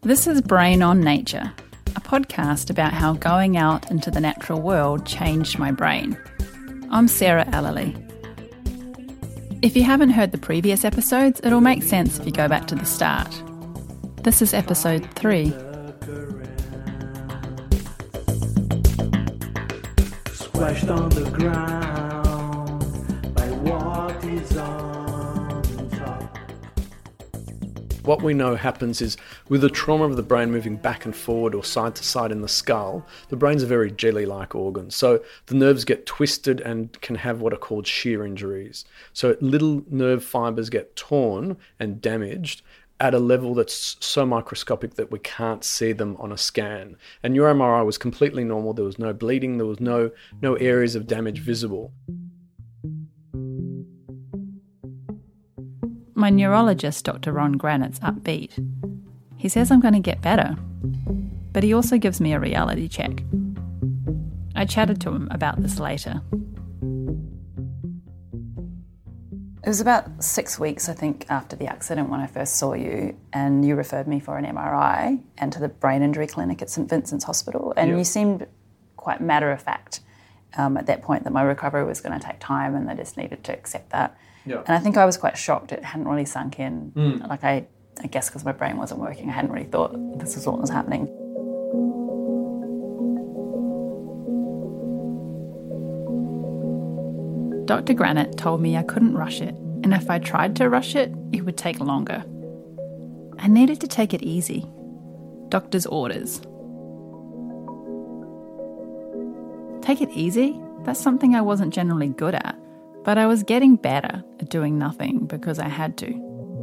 This is Brain on Nature, a podcast about how going out into the natural world changed my brain. I'm Sarah Ellerly. If you haven't heard the previous episodes, it'll make sense if you go back to the start. This is episode 3. Squashed on the ground by what is on top. What we know happens is with the trauma of the brain moving back and forward or side to side in the skull, the brain's a very jelly-like organ. So the nerves get twisted and can have what are called shear injuries. So little nerve fibres get torn and damaged at a level that's so microscopic that we can't see them on a scan. And your MRI was completely normal. There was no bleeding. There was no areas of damage visible. My neurologist, Dr. Ron Granit's upbeat. He says I'm going to get better, but he also gives me a reality check. I chatted to him about this later. It was about 6 weeks, I think, after the accident when I first saw you, and you referred me for an MRI and to the brain injury clinic at St Vincent's Hospital, and You seemed quite matter-of-fact at that point that my recovery was going to take time and they just needed to accept that. Yeah. And I think I was quite shocked. It hadn't really sunk in. Like I guess because my brain wasn't working, I hadn't really thought this was what was happening. Dr. Granit told me I couldn't rush it, and if I tried to rush it, it would take longer. I needed to take it easy. Doctor's orders. Take it easy? That's something I wasn't generally good at. But I was getting better at doing nothing because I had to.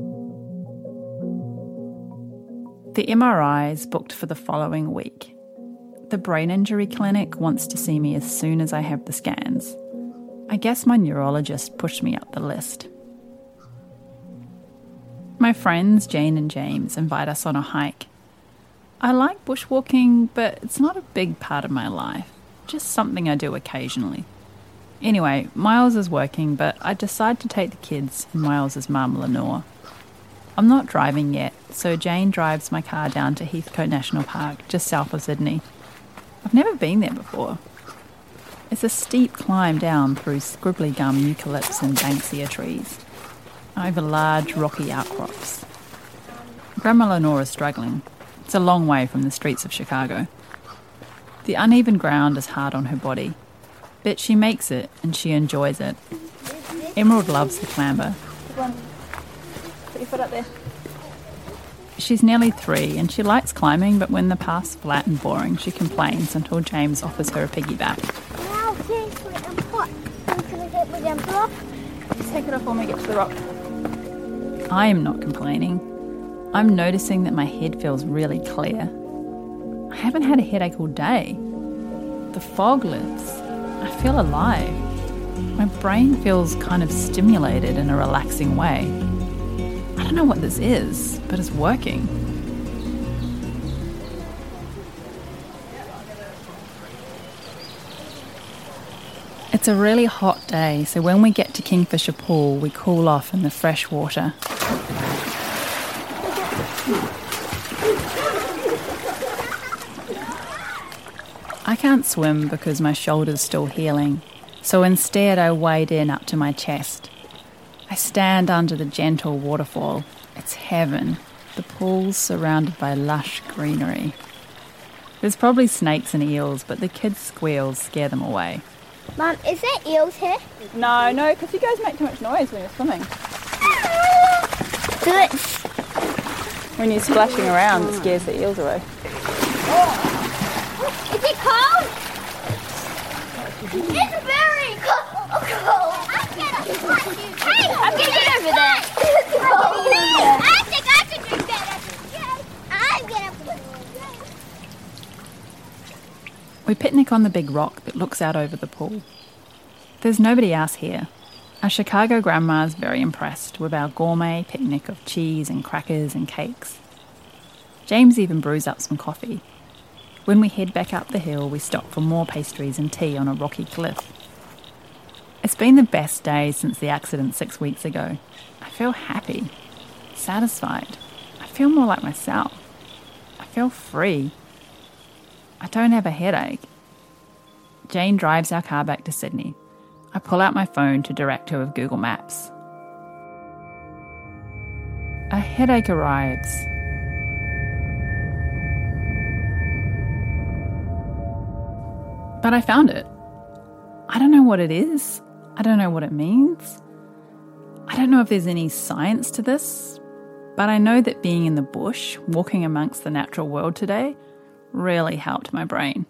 The MRI is booked for the following week. The brain injury clinic wants to see me as soon as I have the scans. I guess my neurologist pushed me up the list. My friends Jane and James invite us on a hike. I like bushwalking, but it's not a big part of my life, just something I do occasionally. Anyway, Miles is working, but I decide to take the kids and Miles' mum, Lenore. I'm not driving yet, so Jane drives my car down to Heathcote National Park, just south of Sydney. I've never been there before. It's a steep climb down through scribbly gum eucalypts and banksia trees, over large rocky outcrops. Grandma Lenore is struggling. It's a long way from the streets of Chicago. The uneven ground is hard on her body, but she makes it and she enjoys it. Emerald loves the clamber. Put your foot up there. She's nearly 3 and she likes climbing, but when the path's flat and boring, she complains until James offers her a piggyback. Now seriously, I'm hot. Can I get my jumper off? Just take it off when we get to the rock. I am not complaining. I'm noticing that my head feels really clear. I haven't had a headache all day. The fog lifts. I feel alive. My brain feels kind of stimulated in a relaxing way. I don't know what this is, but it's working. It's a really hot day, so when we get to Kingfisher Pool, we cool off in the fresh water. I can't swim because my shoulder's still healing, so instead I wade in up to my chest. I stand under the gentle waterfall. It's heaven. The pool's surrounded by lush greenery. There's probably snakes and eels, but the kids' squeals scare them away. Mum, is there eels here? No, because you guys make too much noise when you're swimming. Good. When you're splashing around, it scares the eels away. Is it cold? It's very cold. I'm gonna punch you. Hey, I'm gonna get over there. I think I can do better. I'm gonna punch you. We picnic on the big rock that looks out over the pool. There's nobody else here. Our Chicago grandma's very impressed with our gourmet picnic of cheese and crackers and cakes. James even brews up some coffee. When we head back up the hill, we stop for more pastries and tea on a rocky cliff. It's been the best day since the accident 6 weeks ago. I feel happy, satisfied. I feel more like myself. feel free. I don't have a headache. Jane drives our car back to Sydney. I pull out my phone to direct her with Google Maps. A headache arrives. But I found it. I don't know what it is. I don't know what it means. I don't know if there's any science to this, but I know that being in the bush, walking amongst the natural world today, really helped my brain.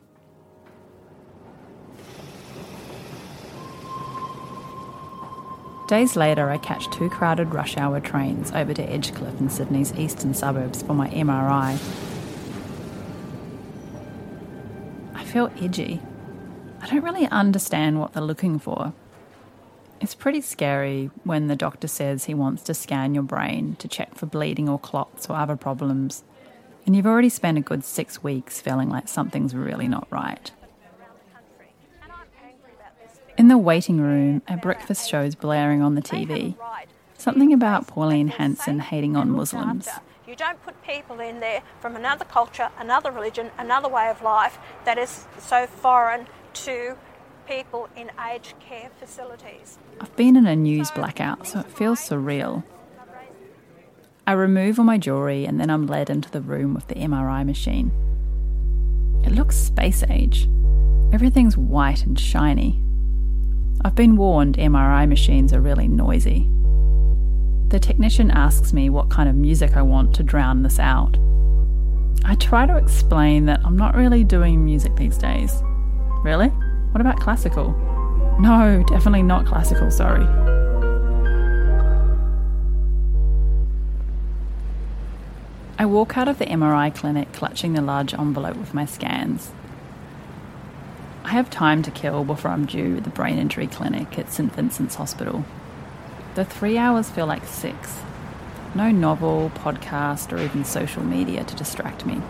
Days later, I catch 2 crowded rush hour trains over to Edgecliff in Sydney's eastern suburbs for my MRI. I feel edgy. I don't really understand what they're looking for. It's pretty scary when the doctor says he wants to scan your brain to check for bleeding or clots or other problems, and you've already spent a good 6 weeks feeling like something's really not right. In the waiting room, a breakfast show's blaring on the TV. Something about Pauline Hanson hating on Muslims. You don't put people in there from another culture, another religion, another way of life that is so foreign to people in aged care facilities. I've been in a news blackout, so it feels surreal. I remove all my jewellery and then I'm led into the room with the MRI machine. It looks space age. Everything's white and shiny. I've been warned MRI machines are really noisy. The technician asks me what kind of music I want to drown this out. I try to explain that I'm not really doing music these days. Really? What about classical? No, definitely not classical, sorry. I walk out of the MRI clinic clutching the large envelope with my scans. I have time to kill before I'm due at the brain injury clinic at St Vincent's Hospital. The 3 hours feel like 6. No novel, podcast, or even social media to distract me.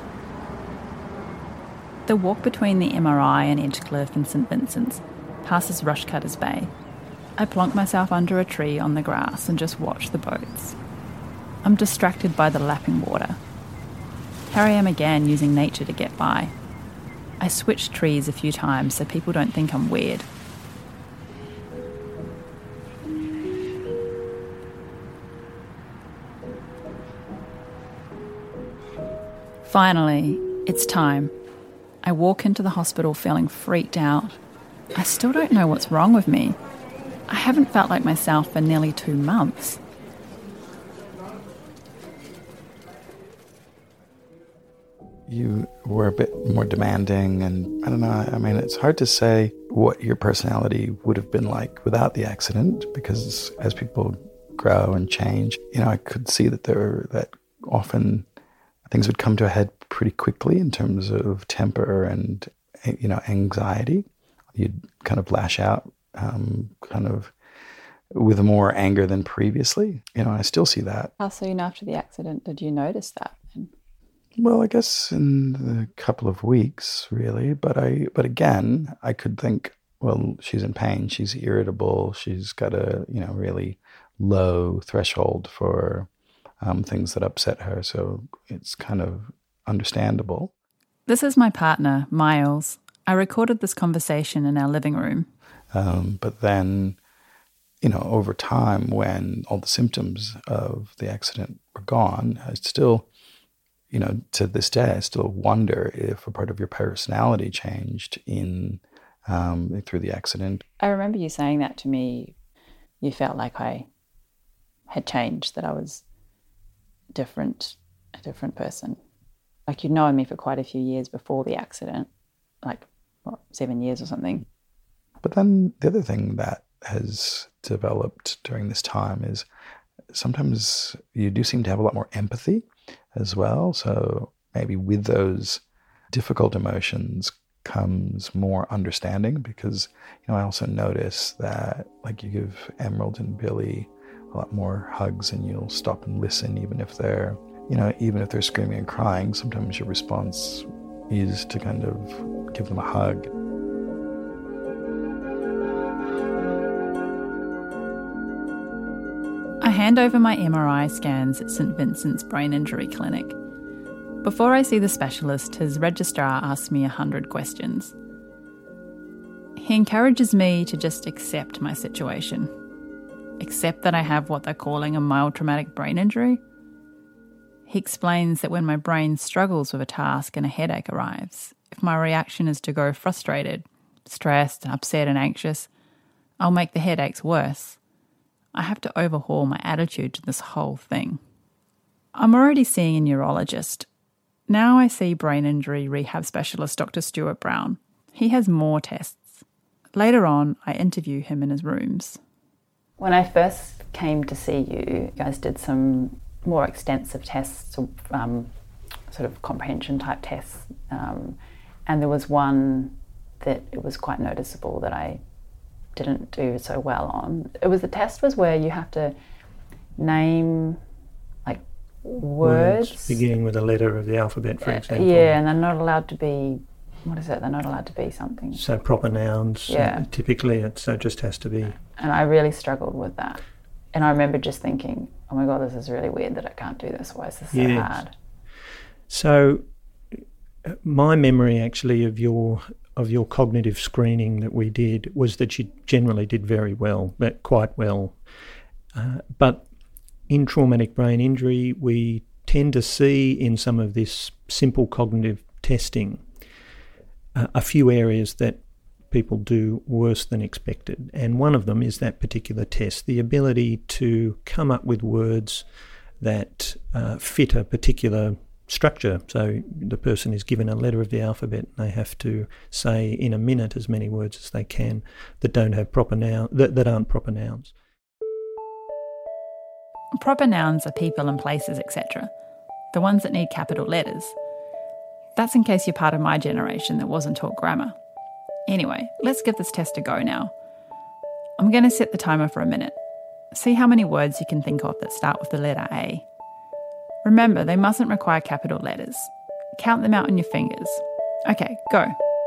The walk between the MRI and Edgecliff and St Vincent's passes Rushcutters Bay. I plonk myself under a tree on the grass and just watch the boats. I'm distracted by the lapping water. Here I am again using nature to get by. I switch trees a few times so people don't think I'm weird. Finally, it's time. I walk into the hospital feeling freaked out. I still don't know what's wrong with me. I haven't felt like myself for nearly 2 months. You were a bit more demanding, and I don't know, I mean, it's hard to say what your personality would have been like without the accident, because as people grow and change, you know, I could see that often things would come to a head pretty quickly in terms of temper and, you know, anxiety. You'd kind of lash out kind of with more anger than previously. You know, I still see that. How soon after the accident did you notice that? Well, I guess in the couple of weeks, really. But again, I could think, well, she's in pain, she's irritable, she's got a, you know, really low threshold for things that upset her. So it's kind of understandable. This is my partner, Miles. I recorded this conversation in our living room. But then, you know, over time, when all the symptoms of the accident were gone, I still, you know, to this day, I still wonder if a part of your personality changed through the accident. I remember you saying that to me. You felt like I had changed, that I was a different person. Like, you'd known me for quite a few years before the accident, like, 7 years or something. But then the other thing that has developed during this time is sometimes you do seem to have a lot more empathy as well. So maybe with those difficult emotions comes more understanding, because, you know, I also notice that, like, you give Emerald and Billy a lot more hugs and you'll stop and listen even if they're screaming and crying. Sometimes your response is to kind of give them a hug. I hand over my MRI scans at St Vincent's Brain Injury Clinic. Before I see the specialist, his registrar asks me 100 questions. He encourages me to just accept my situation. Accept that I have what they're calling a mild traumatic brain injury. He explains that when my brain struggles with a task and a headache arrives, if my reaction is to go frustrated, stressed, upset and anxious, I'll make the headaches worse. I have to overhaul my attitude to this whole thing. I'm already seeing a neurologist. Now I see brain injury rehab specialist Dr. Stuart Brown. He has more tests. Later on, I interview him in his rooms. When I first came to see you, you guys did some more extensive tests, sort of comprehension type tests, and there was one that it was quite noticeable that I didn't do so well on. The test was where you have to name like words beginning with a letter of the alphabet, for example. Yeah, and they're not allowed to be, they're not allowed to be something. So proper nouns, yeah. Typically it just has to be. And I really struggled with that. And I remember just thinking, oh my God, this is really weird that I can't do this. Why is this so hard? So my memory actually of your cognitive screening that we did was that you generally did very well, but quite well. But in traumatic brain injury, we tend to see in some of this simple cognitive testing a few areas that people do worse than expected. And one of them is that particular test, the ability to come up with words that fit a particular structure. So the person is given a letter of the alphabet and they have to say in a minute as many words as they can that don't have proper that aren't proper nouns. Proper nouns are people and places, etc. The ones that need capital letters. That's in case you're part of my generation that wasn't taught grammar. Anyway, let's give this test a go now. I'm going to set the timer for a minute. See how many words you can think of that start with the letter A. Remember, they mustn't require capital letters. Count them out on your fingers. Okay, go.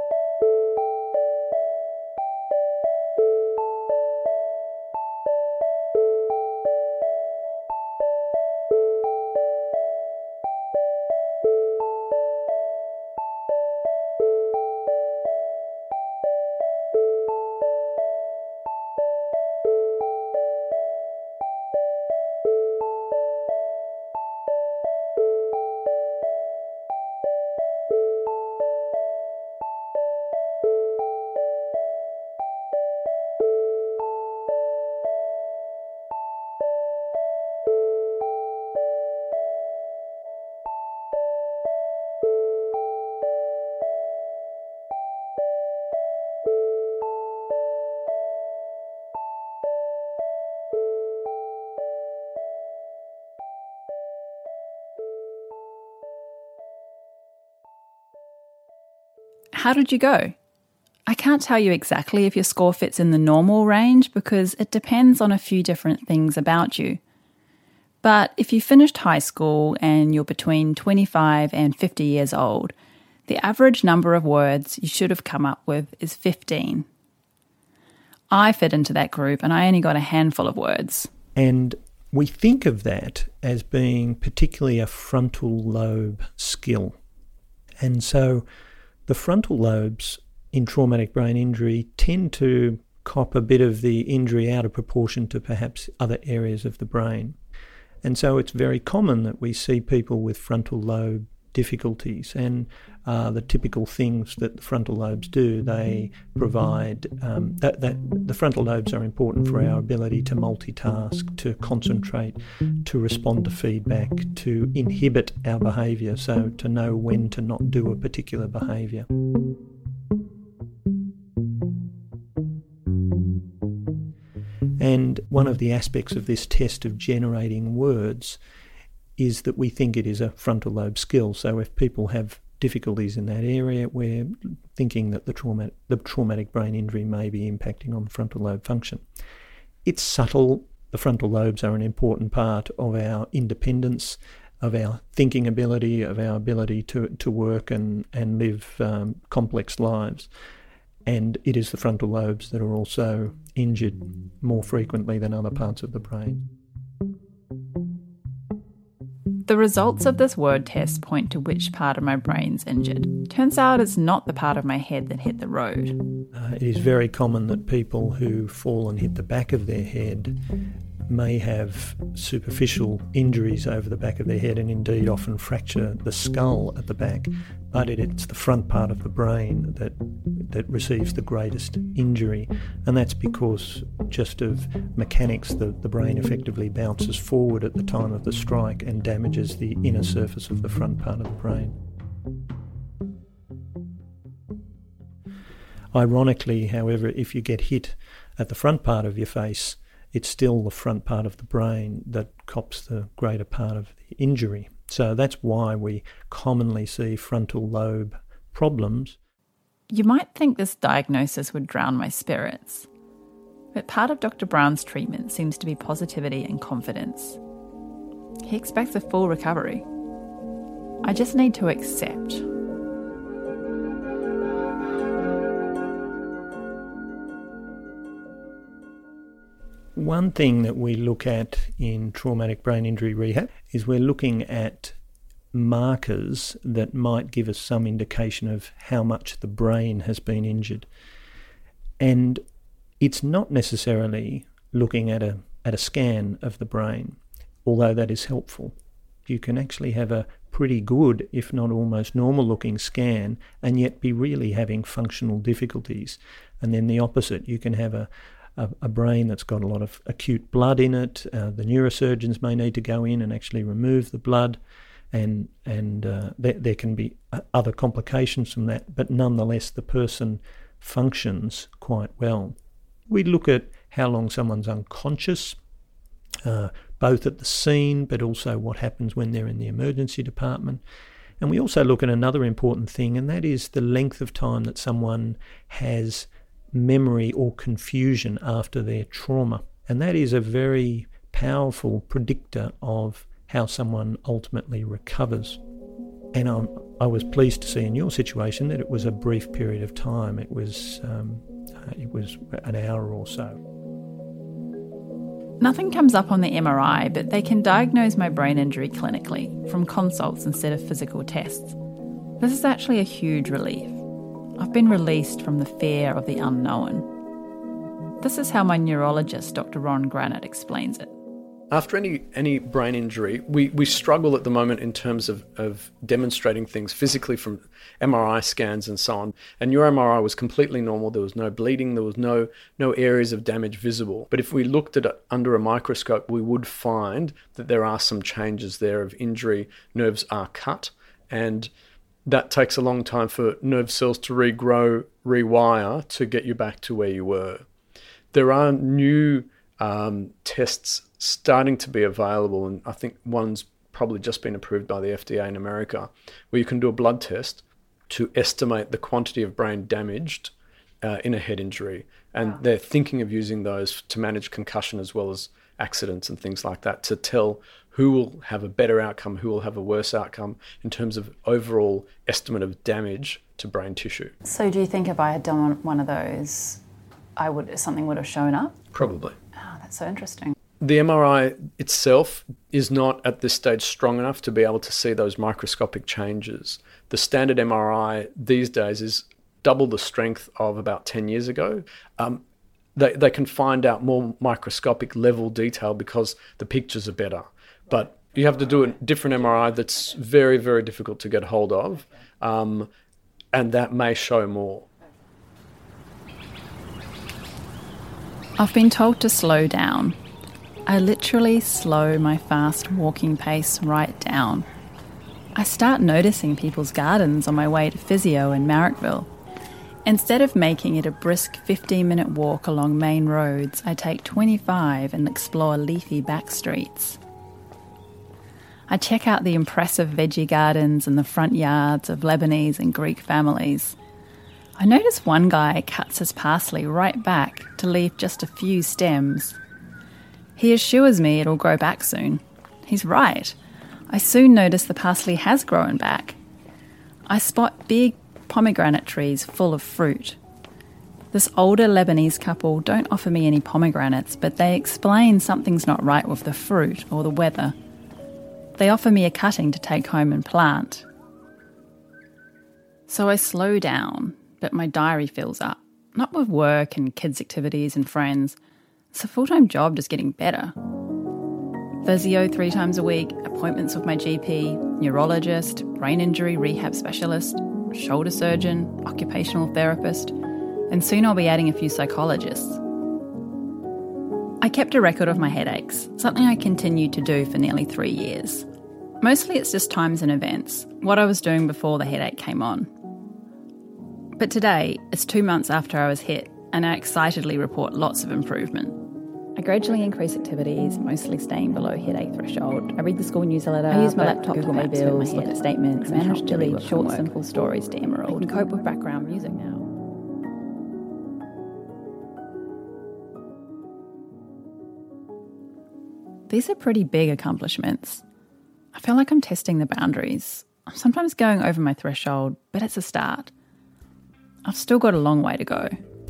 How did you go? I can't tell you exactly if your score fits in the normal range because it depends on a few different things about you. But if you finished high school and you're between 25 and 50 years old, the average number of words you should have come up with is 15. I fit into that group and I only got a handful of words. And we think of that as being particularly a frontal lobe skill. And so the frontal lobes in traumatic brain injury tend to cop a bit of the injury out of proportion to perhaps other areas of the brain. And so it's very common that we see people with frontal lobe difficulties, and the typical things that the frontal lobes do, they provide that the frontal lobes are important for our ability to multitask, to concentrate, to respond to feedback, to inhibit our behaviour, so to know when to not do a particular behaviour. And one of the aspects of this test of generating words is that we think it is a frontal lobe skill. So if people have difficulties in that area, we're thinking that the traumatic brain injury may be impacting on the frontal lobe function. It's subtle. The frontal lobes are an important part of our independence, of our thinking ability, of our ability to work and live complex lives. And it is the frontal lobes that are also injured more frequently than other parts of the brain. The results of this word test point to which part of my brain's injured. Turns out it's not the part of my head that hit the road. It is very common that people who fall and hit the back of their head may have superficial injuries over the back of their head and indeed often fracture the skull at the back, but it's the front part of the brain that receives the greatest injury, and that's because just of mechanics, the brain effectively bounces forward at the time of the strike and damages the inner surface of the front part of the brain. Ironically, however, if you get hit at the front part of your face, it's still the front part of the brain that cops the greater part of the injury. So that's why we commonly see frontal lobe problems. You might think this diagnosis would drown my spirits, but part of Dr. Brown's treatment seems to be positivity and confidence. He expects a full recovery. I just need to accept. One thing that we look at in traumatic brain injury rehab is we're looking at markers that might give us some indication of how much the brain has been injured. And it's not necessarily looking at a scan of the brain, although that is helpful. You can actually have a pretty good, if not almost normal looking scan and yet be really having functional difficulties. And then the opposite, you can have a brain that's got a lot of acute blood in it. The neurosurgeons may need to go in and actually remove the blood, and there can be other complications from that, but nonetheless the person functions quite well. We look at how long someone's unconscious, both at the scene but also what happens when they're in the emergency department. And we also look at another important thing, and that is the length of time that someone has memory or confusion after their trauma. And that is a very powerful predictor of how someone ultimately recovers. And I was pleased to see in your situation that it was a brief period of time. It was an hour or so. Nothing comes up on the MRI, but they can diagnose my brain injury clinically from consults instead of physical tests. This is actually a huge relief. I've been released from the fear of the unknown. This is how my neurologist, Dr. Ron Granite, explains it. After any brain injury, we struggle at the moment in terms of demonstrating things physically from MRI scans and so on. And your MRI was completely normal. There was no bleeding. There was no areas of damage visible. But if we looked at it under a microscope, we would find that there are some changes there of injury. Nerves are cut, and that takes a long time for nerve cells to regrow, rewire to get you back to where you were. There are new tests starting to be available, and I think one's probably just been approved by the FDA in America, where you can do a blood test to estimate the quantity of brain damaged in a head injury. And they're thinking of using those to manage concussion as well as accidents and things like that, to tell who will have a better outcome, who will have a worse outcome in terms of overall estimate of damage to brain tissue. So do you think if I had done one of those, something would have shown up? Probably. Oh, that's so interesting. The MRI itself is not at this stage strong enough to be able to see those microscopic changes. The standard MRI these days is double the strength of about 10 years ago. They can find out more microscopic level detail because the pictures are better. But you have to do a different MRI that's very, very difficult to get hold of, and that may show more. I've been told to slow down. I literally slow my fast walking pace right down. I start noticing people's gardens on my way to physio in Marrickville. Instead of making it a brisk 15-minute walk along main roads, I take 25 and explore leafy back streets. I check out the impressive veggie gardens and the front yards of Lebanese and Greek families. I notice one guy cuts his parsley right back to leave just a few stems. He assures me it'll grow back soon. He's right. I soon notice the parsley has grown back. I spot big pomegranate trees full of fruit. This older Lebanese couple don't offer me any pomegranates, but they explain something's not right with the fruit or the weather. They offer me a cutting to take home and plant. So I slow down, but my diary fills up. Not with work and kids' activities and friends. It's a full-time job just getting better. Physio 3 times a week, appointments with my GP, neurologist, brain injury rehab specialist, shoulder surgeon, occupational therapist, and soon I'll be adding a few psychologists. I kept a record of my headaches, something I continued to do for nearly 3 years. Mostly it's just times and events, what I was doing before the headache came on. But today, it's 2 months after I was hit, and I excitedly report lots of improvement. I gradually increase activities, mostly staying below headache threshold. I read the school newsletter. I use my laptop to pay bills, look at statements, and manage to read short, simple stories to Emerald. I can cope with background music now. These are pretty big accomplishments. I feel like I'm testing the boundaries. I'm sometimes going over my threshold, but it's a start. I've still got a long way to go.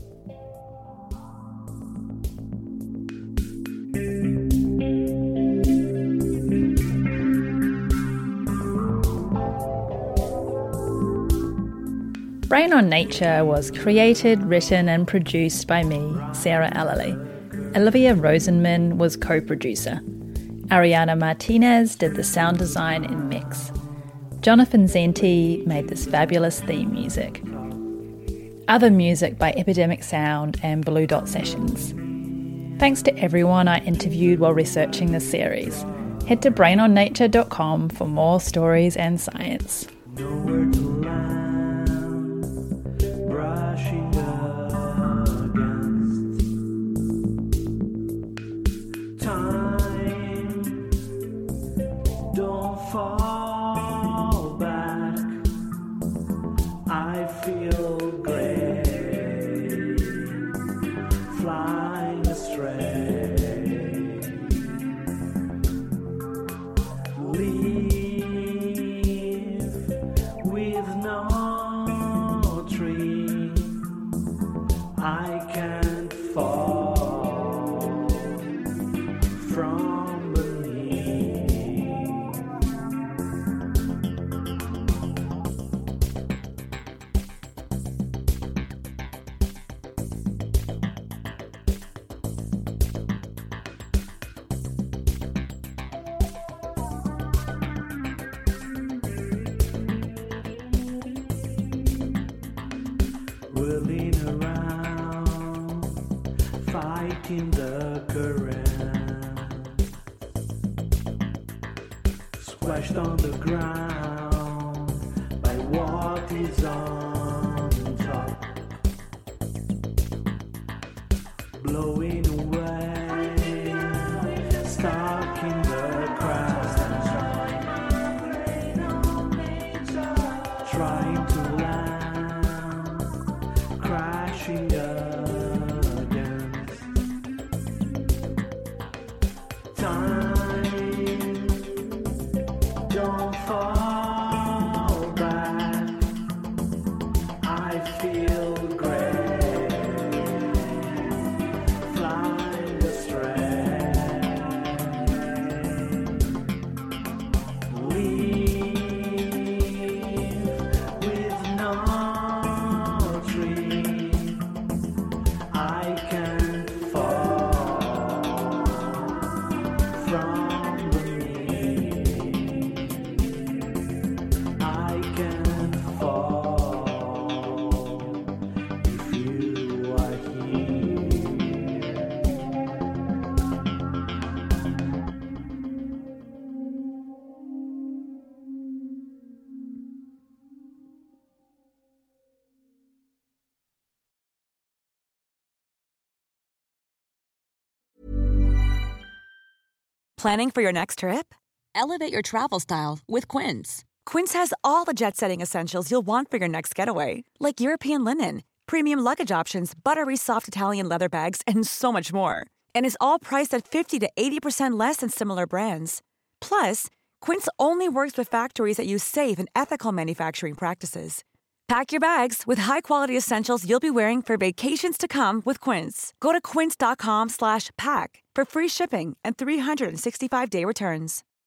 Brain on Nature was created, written and produced by me, Sarah Allally. Olivia Rosenman was co-producer. Ariana Martinez did the sound design and mix. Jonathan Zenti made this fabulous theme music. Other music by Epidemic Sound and Blue Dot Sessions. Thanks to everyone I interviewed while researching this series. Head to brainonnature.com for more stories and science. Nowhere to land, brushing against time. Don't fall back. I feel great, flying astray. Leave with no tree. I can't fall from beneath. Whirling around, fighting the current, splashed on the ground by what is on top, blowing away, stuck in the crowd, trying to land, crashing against time. Don't fall back. I feel great, flying astray. Leave with no tree. I can't fall from beneath. I can't fall if you are here. Planning for your next trip? Elevate your travel style with Quince. Quince has all the jet-setting essentials you'll want for your next getaway, like European linen, premium luggage options, buttery soft Italian leather bags, and so much more. And is all priced at 50 to 80% less than similar brands. Plus, Quince only works with factories that use safe and ethical manufacturing practices. Pack your bags with high-quality essentials you'll be wearing for vacations to come with Quince. Go to quince.com/pack for free shipping and 365-day returns.